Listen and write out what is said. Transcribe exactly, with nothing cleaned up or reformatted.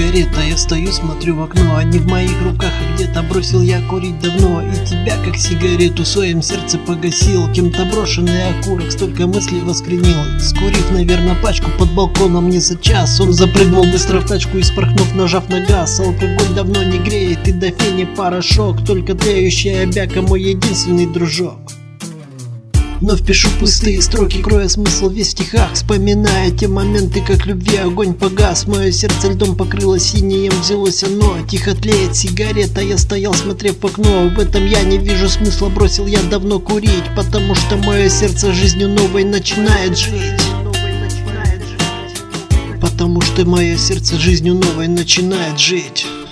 сигарета. Я стою, смотрю в окно, а не в моих руках, а где-то бросил я курить давно. И тебя, как сигарету, в своем сердце погасил. Кем-то брошенный окурок, столько мыслей воскренил. Скурив, наверное, пачку под балконом не за час, он запрыгнул быстро в тачку и, спорхнув, нажав на газ. Алкоголь давно не греет, и до фени порошок, только тлеющая бяка мой единственный дружок. Но впишу пустые строки, кроя смысл весь в стихах, вспоминая те моменты, как любви огонь погас. Мое сердце льдом покрыло синим, взялось оно, тихо тлеет сигарета. Я стоял, смотрев в окно, в этом я не вижу смысла, бросил я давно курить, потому что мое сердце жизнью новой начинает жить. Потому что мое сердце жизнью новой начинает жить.